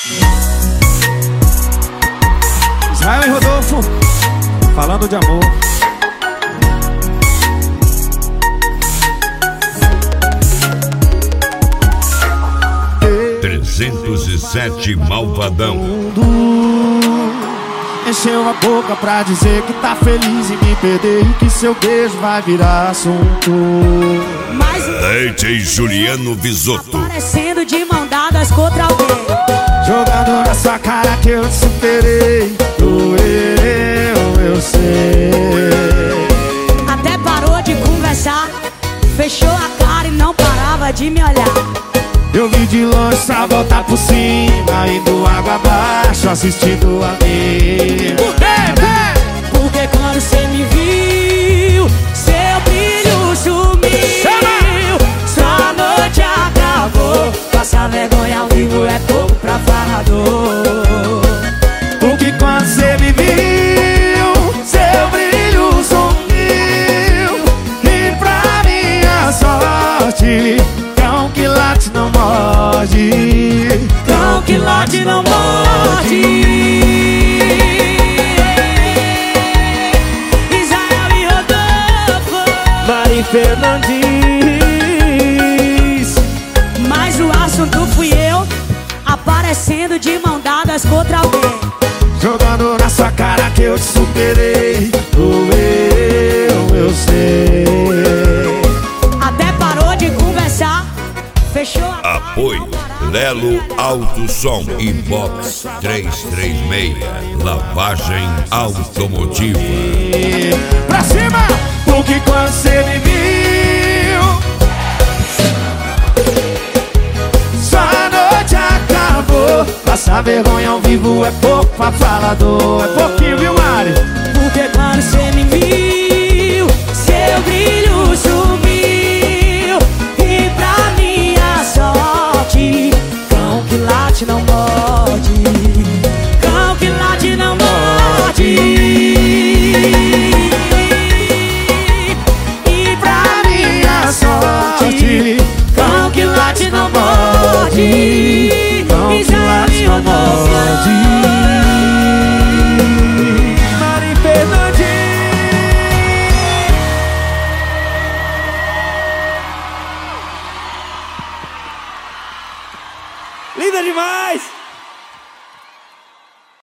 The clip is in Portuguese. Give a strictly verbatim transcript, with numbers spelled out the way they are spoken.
Israel e Rodolfo, falando de amor. trezentos e sete Malvadão. Encheu a boca pra dizer que tá feliz em me perder e que seu beijo vai virar assunto. Mas D J Juliano Visotto, parecendo de mão dadas contra alguém, jogando na sua cara que eu te superei. Doeu, eu sei. até parou de conversar, fechou a cara e não parava de me olhar. Eu vi de longe pra voltar por cima, indo água abaixo, assistindo a mim. Por quê? Porque quando cê me viu, seu brilho sumiu. Sua noite acabou, passar vergonha ao vivo é pouco pra falador. Porque quando cê me viu, seu brilho sumiu. E pra minha sorte, cão que late não morde. Cão que late não morde. Israel e Rodolfo, Mari Fernandes. mas o assunto fui eu, aparecendo de mão dadas contra alguém. Jogando na sua cara que eu te superei. Doeu, eu sei. Até parou de conversar, fechou a cara. apoio Lelo Auto Som e Box trezentos e trinta e seis, lavagem automotiva. Pra cima! Porque quando cê me viu, sua noite acabou. Passar vergonha ao vivo é pouco pra falador. É pouquinho, viu, Mari? Porque quando cê me viu, seu brilho sumiu. E pra minha sorte, cão que late não morde. Cão que late não morde. E pra minha sorte, cão que late não morde. Cão que late não morde.